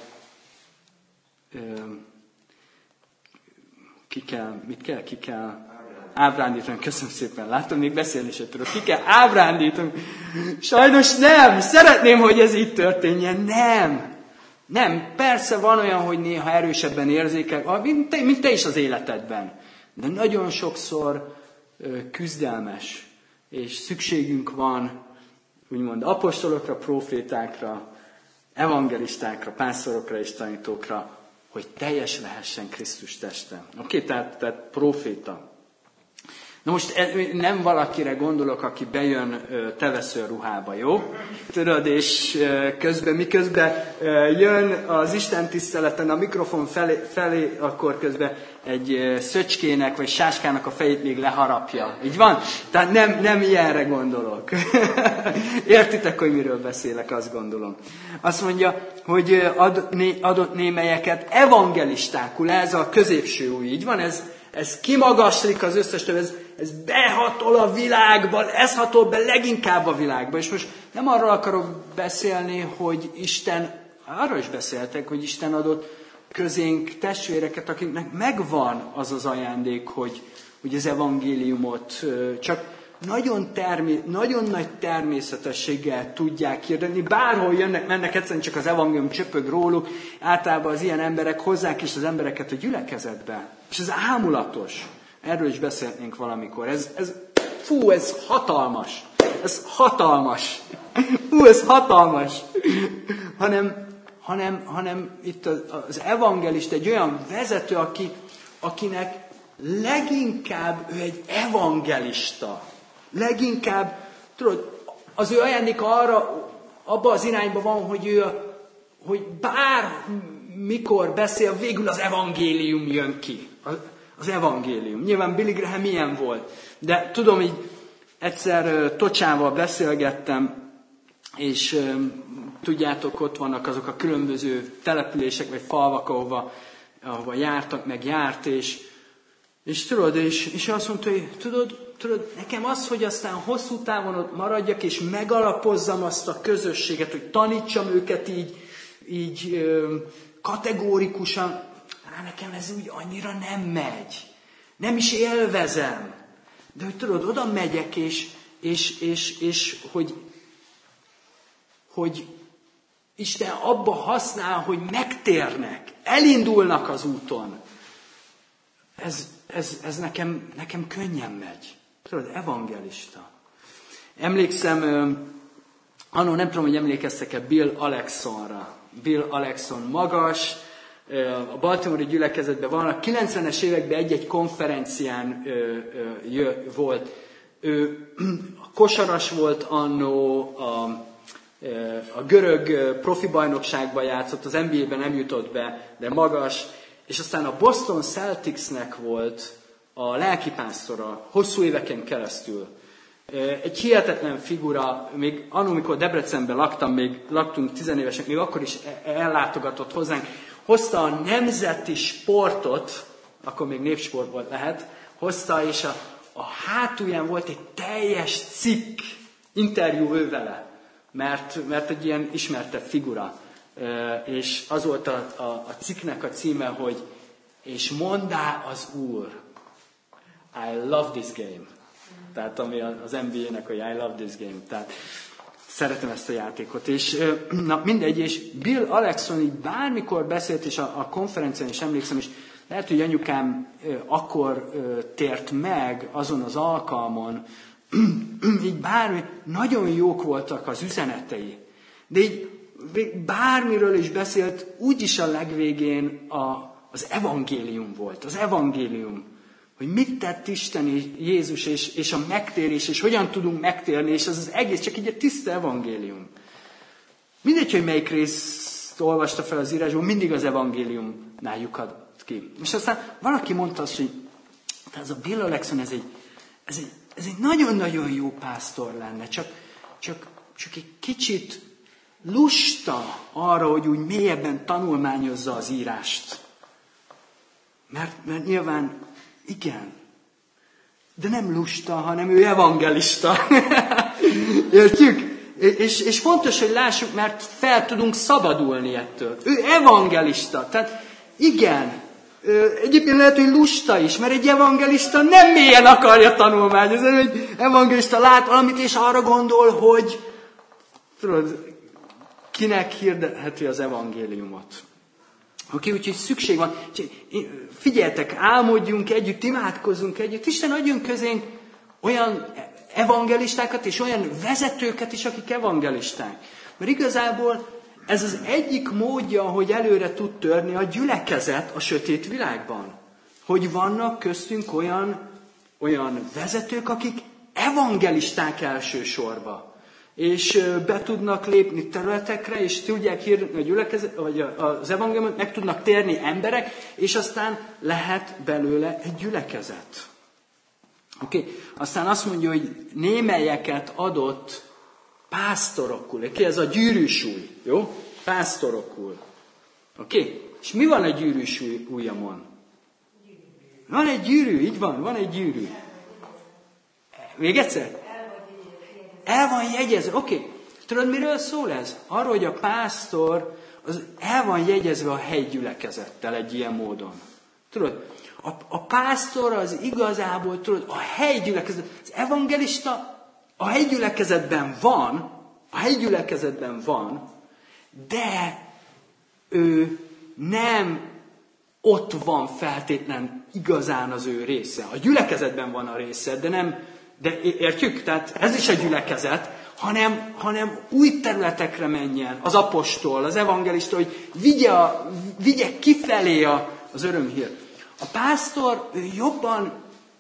ki kell, mit kell, ki kell ábrándítani. Köszönöm szépen, látom, még beszélni sem tudok. Ki kell ábrándítani. Sajnos nem, szeretném, hogy ez így történjen. Nem, nem, persze van olyan, hogy néha erősebben érzékel, mint te, mint te is az életedben. De nagyon sokszor küzdelmes, és szükségünk van, úgymond apostolokra, profétákra, evangelistákra, pásztorokra és tanítókra, hogy teljes lehessen Krisztus teste. Oké, okay, tehát, tehát proféta. Na most nem valakire gondolok, aki bejön tevesző ruhába, jó? Tudod, és közben, miközben jön az Isten tiszteleten a mikrofon felé, felé, akkor közben egy szöcskének vagy sáskának a fejét még leharapja. Így van? Tehát nem, nem ilyenre gondolok. Értitek, hogy miről beszélek, azt gondolom. Azt mondja, hogy ad, né, adott némelyeket evangelistákul, ez a középső új, így van? Ez, ez kimagaslik az összes több, ez, ez behatol a világban, ez hatol be leginkább a világba. És most nem arról akarok beszélni, hogy Isten, arról is beszéltek, hogy Isten adott közénk testvéreket, akiknek megvan az az ajándék, hogy, hogy az evangéliumot csak nagyon, termé- nagyon nagy természetességgel tudják hirdetni. Bárhol jönnek, mennek, egyszerűen csak az evangélium csöpög róluk. Általában az ilyen emberek hozzák is az embereket a gyülekezetbe. És ez ámulatos. Erről is beszélnénk valamikor. Ez, ez, fú, ez hatalmas. Ez hatalmas. Fú, ez hatalmas. hanem, hanem, hanem itt az, az evangelista egy olyan vezető, aki, akinek leginkább ő egy evangelista. Leginkább, tudod, az ő ajándéka arra, abba az irányba van, hogy ő, hogy bár mikor beszél, végül az evangélium jön ki. Az evangélium. Nyilván Billy Graham milyen volt. De tudom, így egyszer Tocsával beszélgettem, és tudjátok, ott vannak azok a különböző települések, vagy falvak, ahova, ahova jártak, meg járt, és, és tudod, és, és azt mondta, hogy tudod, tudod, nekem az, hogy aztán hosszú távon ott maradjak, és megalapozzam azt a közösséget, hogy tanítsam őket így, így ö, kategórikusan, á, nekem ez úgy annyira nem megy. Nem is élvezem. De hogy tudod, oda megyek, és, és, és, és hogy, hogy Isten abba használ, hogy megtérnek, elindulnak az úton. Ez, ez, ez nekem, nekem könnyen megy. Tudod, evangelista. Emlékszem, annól nem tudom, hogy emlékeztek-e Bill Alexonra. Bill Alexon magas, a Baltimore-i gyülekezetben van, a kilencvenes években egy-egy konferencián volt. Ő kosaras volt annó, a, a görög profi bajnokságban játszott, az en bé á-ben nem jutott be, de magas, és aztán a Boston Celticsnek volt a lelkipásztora hosszú éveken keresztül. Egy hihetetlen figura, még annól, amikor Debrecenben laktam, még laktunk tizenévesek, még akkor is ellátogatott hozzánk, hozta a nemzeti sportot, akkor még népsport volt lehet, hozta, és a, a hátulján volt egy teljes cikk, interjú ő vele, mert, mert egy ilyen ismertebb figura. És az volt a, a, a cikknek a címe, hogy és mondá az Úr, I love this game. Tehát ami az en bé á-nek, hogy I love this game. Tehát szeretem ezt a játékot. És na mindegy, és Bill Alexon így bármikor beszélt, és a, a konferencián is emlékszem, és lehet, hogy anyukám akkor tért meg azon az alkalmon, így bármi, nagyon jók voltak az üzenetei. De így bármiről is beszélt, úgyis a legvégén a, az evangélium volt. Az evangélium. Hogy mit tett Isten Jézus, és, és a megtérés, és hogyan tudunk megtérni, és az az egész csak így egy tiszta evangélium. Mindegy, hogy melyik részt olvasta fel az írásból, mindig az evangéliumnál lyukadt ki. És aztán valaki mondta azt, hogy ez a Bill Alexon, ez egy, ez egy, ez egy nagyon-nagyon jó pásztor lenne, csak, csak, csak egy kicsit lusta arra, hogy úgy mélyebben tanulmányozza az írást. Mert, mert nyilván igen, de nem lusta, hanem ő evangelista. Értjük? És, és fontos, hogy lássuk, mert fel tudunk szabadulni ettől. Ő evangelista. Tehát igen, egyébként lehet, hogy lusta is, mert egy evangelista nem mélyen akarja tanulmányozni. Egy evangelista lát valamit, és arra gondol, hogy tudod, kinek hirdetheti az evangéliumot. Oké, úgyhogy szükség van. Figyeljetek, álmodjunk együtt, imádkozzunk együtt. Isten adjon közénk olyan evangelistákat és olyan vezetőket is, akik evangelisták. Mert igazából ez az egyik módja, hogy előre tud törni a gyülekezet a sötét világban. Hogy vannak köztünk olyan, olyan vezetők, akik evangelisták elsősorban. És be tudnak lépni területekre, és tudják hirdetni a gyülekezet, vagy az evangéliumot, meg tudnak térni emberek, és aztán lehet belőle egy gyülekezet. Oké, okay. Aztán azt mondja, hogy némelyeket adott pásztorokul. Oké, okay? Ez a gyűrűsúly, jó? Pásztorokul. Oké, okay. És mi van a gyűrűsúly ujjamon? Van egy gyűrű, így van, van egy gyűrű. Még egyszer? El van jegyezve. Oké, okay. Tudod, miről szól ez? Arról, hogy a pásztor az el van jegyezve a hegygyülekezettel egy ilyen módon. Tudod, a, a pásztor az igazából, tudod, a hegygyülekezet, az evangelista a hegygyülekezetben van, a hegygyülekezetben van, de ő nem ott van feltétlen igazán az ő része. A gyülekezetben van a része, de nem, de értjük? Tehát ez is a gyülekezet, hanem, hanem új területekre menjen az apostol, az evangelista, hogy vigye, a, vigye kifelé a, az örömhírt. A pásztor ő jobban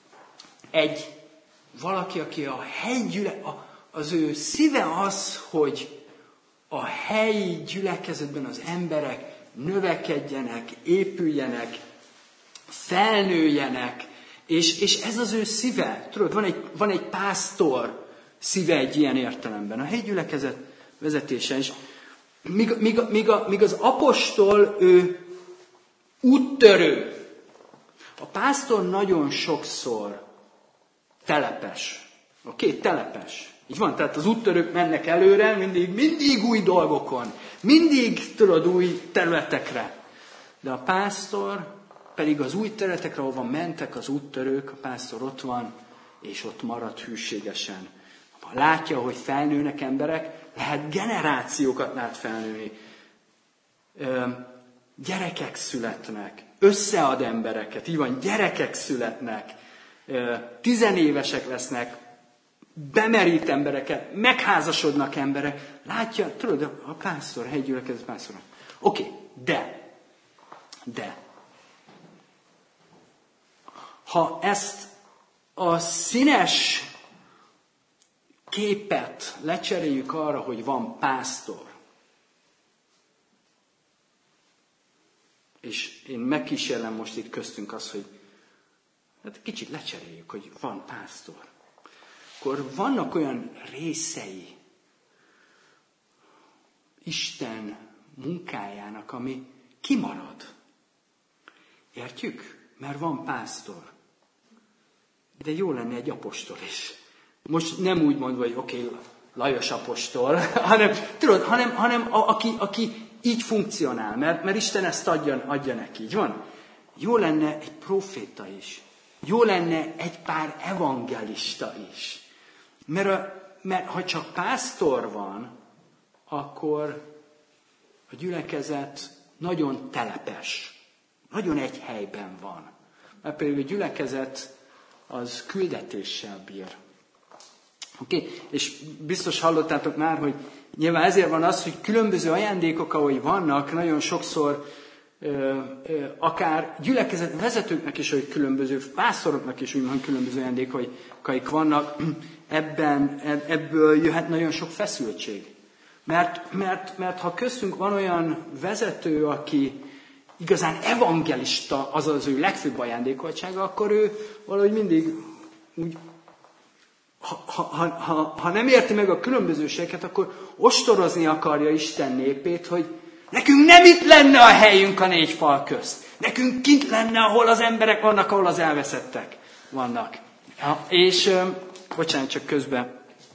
egy valaki, aki a helyi gyüle, a, az ő szíve az, hogy a helyi gyülekezetben az emberek növekedjenek, épüljenek, felnőjenek, és, és ez az ő szíve. Tudod, van egy, van egy pásztor szíve egy ilyen értelemben. A helyi gyülekezet vezetése is. Míg, míg, míg, a, míg az apostol, ő úttörő. A pásztor nagyon sokszor telepes. Oké? Okay? Telepes. Így van, tehát az úttörők mennek előre, mindig, mindig új dolgokon. Mindig, tudod, új területekre. De a pásztor pedig az új területekre, ahova mentek az úttörők, a pásztor ott van, és ott marad hűségesen. Ha látja, hogy felnőnek emberek, lehet generációkat lát felnőni. Ö, gyerekek születnek, összead embereket, így van, gyerekek születnek, ö, tizenévesek lesznek, bemerít embereket, megházasodnak emberek. Látja, tudod, a pásztor, a helyi gyülekezet pásztor. Oké, okay, de, de, ha ezt a színes képet lecseréljük arra, hogy van pásztor, és én megkísérlem most itt köztünk azt, hogy hát kicsit lecseréljük, hogy van pásztor, akkor vannak olyan részei Isten munkájának, ami kimarad. Értjük? Mert van pásztor. De jó lenne egy apostol is. Most nem úgy mondva, hogy oké, okay, Lajos apostol, hanem, tudod, hanem, hanem a, aki, aki így funkcionál, mert, mert Isten ezt adja, adja neki. Így van? Jó lenne egy proféta is. Jó lenne egy pár evangelista is. Mert, a, mert ha csak pásztor van, akkor a gyülekezet nagyon telepes. Nagyon egy helyben van. Mert például a gyülekezet az küldetéssel bír. Oké? Okay? És biztos hallottátok már, hogy nyilván ezért van az, hogy különböző ajándékok, ahogy vannak, nagyon sokszor ö, ö, akár gyülekezet vezetőknek is, hogy különböző, pásztoroknak is úgymond különböző ajándékaik vannak, ebben, ebből jöhet nagyon sok feszültség. Mert, mert, mert ha köztünk van olyan vezető, aki igazán evangelista, az az ő legfőbb ajándékoltsága, akkor ő valahogy mindig úgy, ha, ha, ha, ha nem érti meg a különbözőségeket, akkor ostorozni akarja Isten népét, hogy nekünk nem itt lenne a helyünk a négy fal közt. Nekünk kint lenne, ahol az emberek vannak, ahol az elveszettek vannak. Ja, és, bocsánat, csak közben,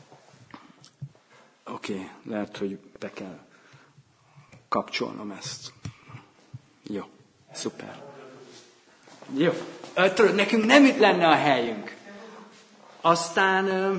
oké, okay, lehet, hogy be kell kapcsolnom ezt. Jó, szuper. Jó, tudod, nekünk nem itt lenne a helyünk. Aztán,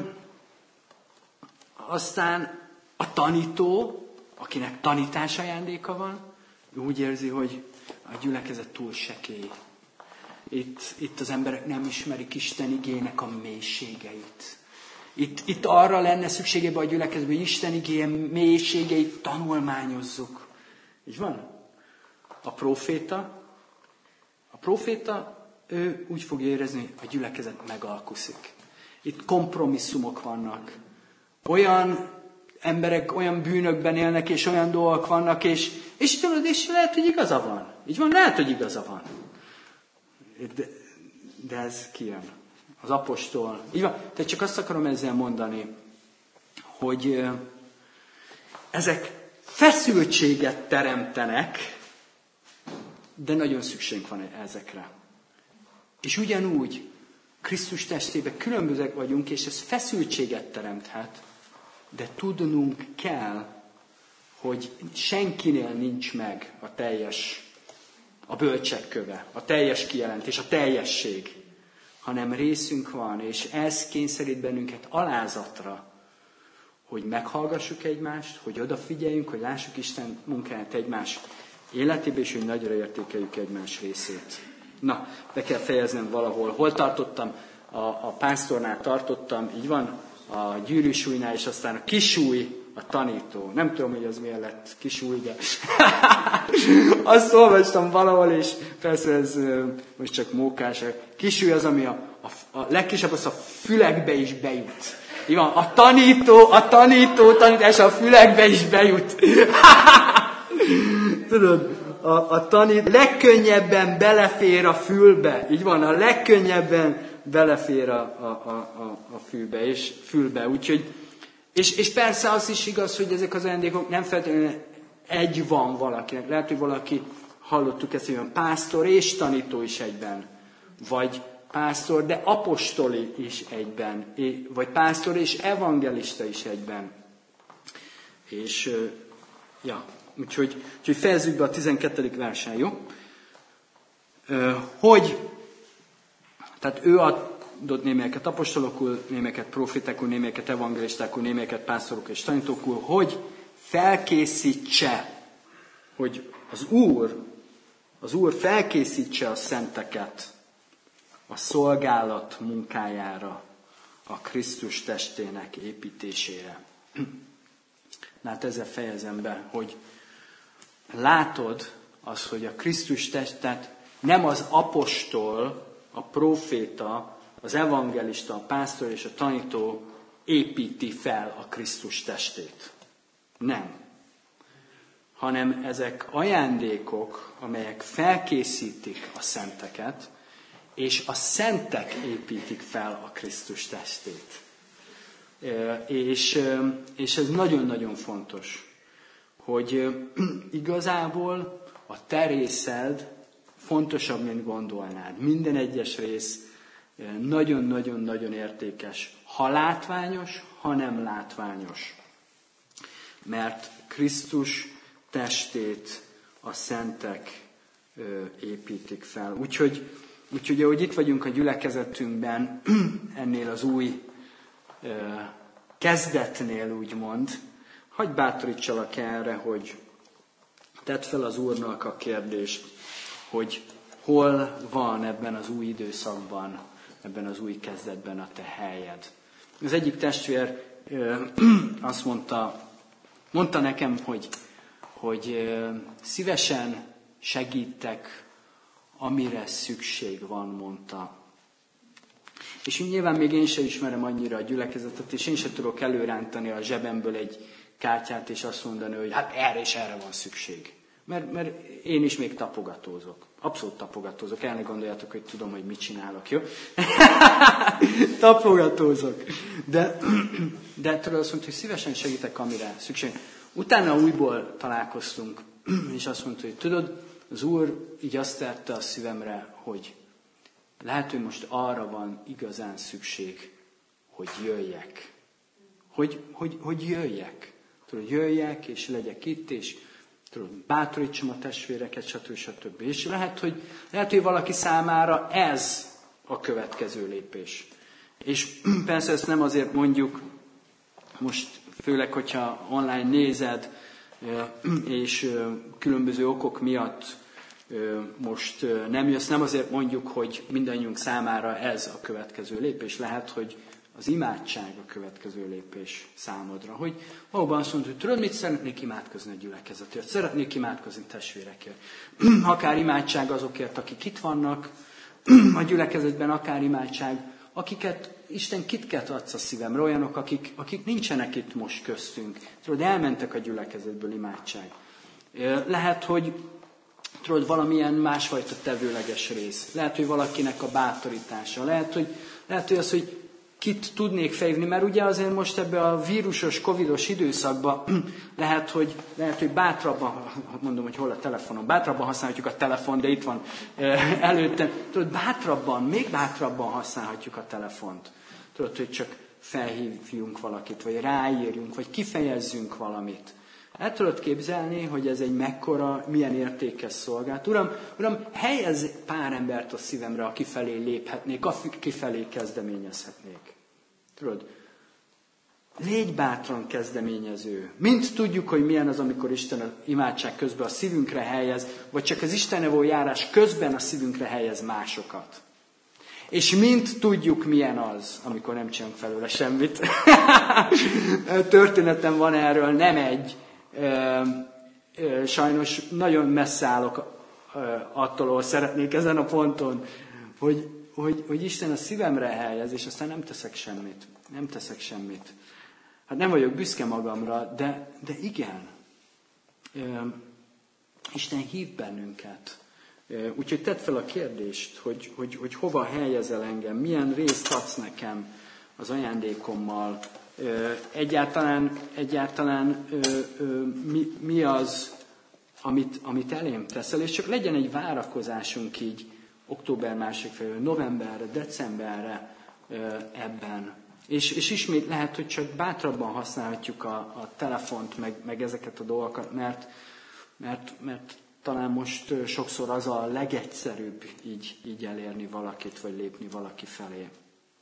aztán a tanító, akinek tanítás ajándéka van, ő úgy érzi, hogy a gyülekezet túl sekély. Itt, itt az emberek nem ismerik Isten igének a mélységeit. Itt, itt arra lenne szükségében a gyülekezetben, hogy Isten igéje mélységeit tanulmányozzuk. Így van? A próféta, a próféta, ő úgy fogja érezni, hogy a gyülekezet megalkuszik. Itt kompromisszumok vannak. Olyan emberek olyan bűnökben élnek, és olyan dolgok vannak, és, és tudod, és lehet, hogy igaza van. Így van, lehet, hogy igaza van. De, de ez kijön. Az apostol. Így van. Tehát csak azt akarom ezzel mondani, hogy ezek feszültséget teremtenek, de nagyon szükségünk van ezekre. És ugyanúgy Krisztus testében különbözőek vagyunk, és ez feszültséget teremthet, de tudnunk kell, hogy senkinél nincs meg a teljes, a bölcsek köve, a teljes kijelentés, a teljesség, hanem részünk van, és ez kényszerít bennünket alázatra, hogy meghallgassuk egymást, hogy odafigyeljünk, hogy lássuk Isten munkáját egymás életébe, és hogy nagyra értékeljük egymás részét. Na, be kell fejeznem valahol. Hol tartottam? A, a pásztornál tartottam, így van, a gyűrűsúlynál, és aztán a kisúly, a tanító. Nem tudom, hogy az miért lett kisúly, de azt olvastam valahol, és persze ez most csak mókás. Kisúly az, ami a, a, a legkisebb, az a fülekbe is bejut. Így van, a tanító, a tanító tanítása a fülekbe is bejut. Tudod, a, a tanít legkönnyebben belefér a fülbe. Így van, a legkönnyebben belefér a, a, a, a fülbe, és fülbe. Úgyhogy, és, és persze az is igaz, hogy ezek az ajándékok nem feltétlenül egy van valakinek. Lehet, hogy valaki, hallottuk ezt, hogy pásztor és tanító is egyben. Vagy pásztor, de apostoli is egyben. Vagy pásztor és evangelista is egyben. És, ja, úgyhogy, úgyhogy fejezzük be a tizenkettedik versen, jó? Hogy, tehát ő a némelyeket apostolokul, némelyeket profétekul, némelyeket evangélistákul, némelyeket pásztorok és tanítókul, hogy felkészítse, hogy az Úr, az Úr felkészítse a szenteket a szolgálat munkájára, a Krisztus testének építésére. Hát ezzel fejezem be, hogy látod az, hogy a Krisztus testet nem az apostol, a próféta, az evangelista, a pásztor és a tanító építi fel a Krisztus testét. Nem. Hanem ezek ajándékok, amelyek felkészítik a szenteket, és a szentek építik fel a Krisztus testét. És, és ez nagyon-nagyon fontos, hogy igazából a te részed fontosabb, mint gondolnád. Minden egyes rész nagyon-nagyon-nagyon értékes. Ha látványos, ha nem látványos. Mert Krisztus testét a szentek építik fel. Úgyhogy, úgyhogy ahogy itt vagyunk a gyülekezetünkben, ennél az új kezdetnél úgymond, hadd bátorítsalak erre, hogy tedd fel az Úrnak a kérdést, hogy hol van ebben az új időszakban, ebben az új kezdetben a te helyed. Az egyik testvér azt mondta, mondta nekem, hogy, hogy szívesen segítek, amire szükség van, mondta. És nyilván még én sem ismerem annyira a gyülekezetet, és én sem tudok előrántani a zsebemből egy kártyát, és azt mondani, hogy hát erre és erre van szükség. Mert, mert én is még tapogatózok. Abszolút tapogatózok. El ne gondoljátok, hogy tudom, hogy mit csinálok, jó? Tapogatózok. De, de tudod azt mondta, hogy szívesen segítek, amire szükség. Utána újból találkoztunk, és azt mondta, hogy tudod, az Úr így azt tette a szívemre, hogy lehet, hogy most arra van igazán szükség, hogy jöjjek. Hogy, hogy, hogy jöjjek. Tudod, jöjjek, és legyek itt, és tudod, bátorítsam a testvéreket, stb. stb. És lehet hogy, lehet, hogy valaki számára ez a következő lépés. És persze ezt nem azért mondjuk, most főleg, hogyha online nézed, és különböző okok miatt most nem jössz, nem azért mondjuk, hogy mindannyiunk számára ez a következő lépés. Lehet, hogy az imádság a következő lépés számodra. Hogy valóban azt mondod, hogy tudod, mit szeretnék imádkozni a gyülekezetért? Szeretnék imádkozni testvérekért. Akár imádság azokért, akik itt vannak a gyülekezetben, akár imádság, akiket Isten kitket adsz a szívemre, olyanok, akik, akik nincsenek itt most köztünk. Tudod, elmentek a gyülekezetből, imádság. Lehet, hogy tudod, valamilyen másfajta tevőleges rész. Lehet, hogy valakinek a bátorítása. Lehet, hogy, lehet, hogy az, hogy kit tudnék felhívni, mert ugye azért most ebbe a vírusos, covidos időszakban lehet, hogy, lehet, hogy bátrabban, mondom, hogy hol a telefonom, bátrabban használhatjuk a telefon, de itt van előttem. Tudod, bátrabban, még bátrabban használhatjuk a telefont. Tudod, hogy csak felhívjunk valakit, vagy ráírjunk, vagy kifejezzünk valamit. El tudod képzelni, hogy ez egy mekkora, milyen értékes szolgálat. Uram, Uram, helyezz pár embert a szívemre, aki felé léphetnék, aki felé kezdeményezhetnék. Tudod, légy bátran kezdeményező. Mind tudjuk, hogy milyen az, amikor Isten az imádság közben a szívünkre helyez, vagy csak az Istennel való járás közben a szívünkre helyez másokat. És mind tudjuk, milyen az, amikor nem csinálunk felőle semmit. Történetem van erről, nem egy. Sajnos nagyon messze állok attól, hogy szeretnék ezen a ponton, hogy, hogy, hogy Isten a szívemre helyez, és aztán nem teszek semmit. Nem teszek semmit. Hát nem vagyok büszke magamra, de, de igen. Isten hív bennünket. Úgyhogy tedd fel a kérdést, hogy, hogy, hogy hova helyezel engem, milyen részt adsz nekem az ajándékommal, egyáltalán, egyáltalán mi, mi az, amit, amit elém teszel, és csak legyen egy várakozásunk így október második felől, novemberre, decemberre ebben. És, és ismét lehet, hogy csak bátrabban használhatjuk a, a telefont, meg, meg ezeket a dolgokat, mert, mert, mert talán most sokszor az a legegyszerűbb így, így elérni valakit, vagy lépni valaki felé.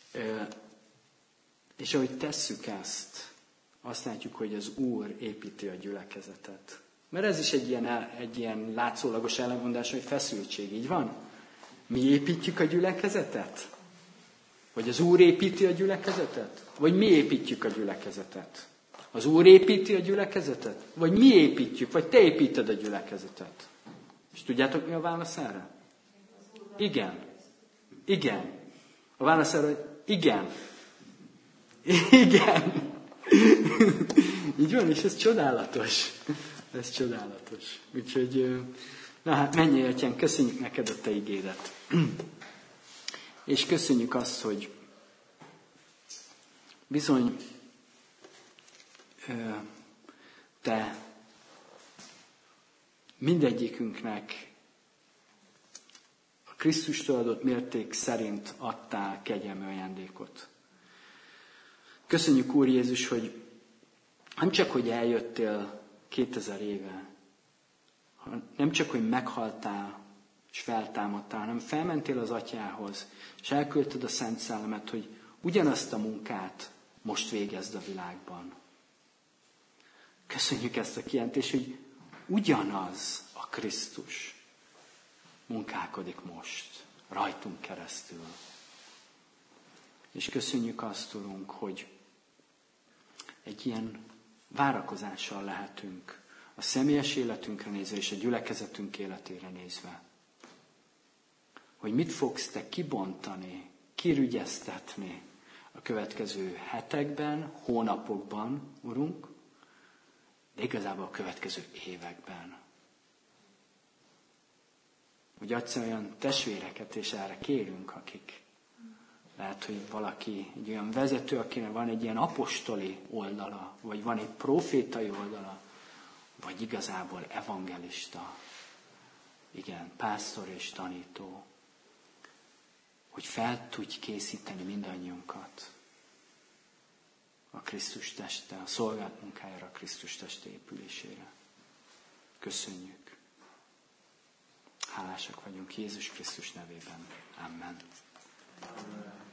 És ahogy tesszük ezt, azt látjuk, hogy az Úr építi a gyülekezetet. Mert ez is egy ilyen, egy ilyen látszólagos ellenmondás, hogy feszültség, így van? Mi építjük a gyülekezetet? Vagy az Úr építi a gyülekezetet? Vagy mi építjük a gyülekezetet? Az Úr építi a gyülekezetet? Vagy mi építjük? Vagy te építed a gyülekezetet? És tudjátok, mi a válasz erre? Igen. Igen. A válasz erre, hogy igen. Igen. Így van, és ez csodálatos. Ez csodálatos. Úgyhogy, na hát menjél, Atyán, köszönjük neked a te igédet. És köszönjük azt, hogy bizony te mindegyikünknek a Krisztustól adott mérték szerint adtál kegyelmi ajándékot. Köszönjük, Úr Jézus, hogy nem csak, hogy eljöttél kétezer éve, nem csak, hogy meghaltál és feltámadtál, hanem felmentél az Atyához, és elküldted a Szent Szellemet, hogy ugyanazt a munkát most végezd a világban. Köszönjük ezt a kijelentést, hogy ugyanaz a Krisztus munkálkodik most, rajtunk keresztül. És köszönjük azt, Urunk, hogy egy ilyen várakozással lehetünk a személyes életünkre nézve és a gyülekezetünk életére nézve. Hogy mit fogsz te kibontani, kirügyeztetni a következő hetekben, hónapokban, Urunk, de igazából a következő években. Hogy adsz olyan testvéreket, és erre kérünk, akik lehet, hogy valaki, egy olyan vezető, akinek van egy ilyen apostoli oldala, vagy van egy profétai oldala, vagy igazából evangelista, igen, pásztor és tanító, hogy fel tudj készíteni mindannyiunkat a Krisztus teste, a szolgált munkájára, a Krisztus teste épülésére. Köszönjük. Hálásak vagyunk Jézus Krisztus nevében. Amen. Amen.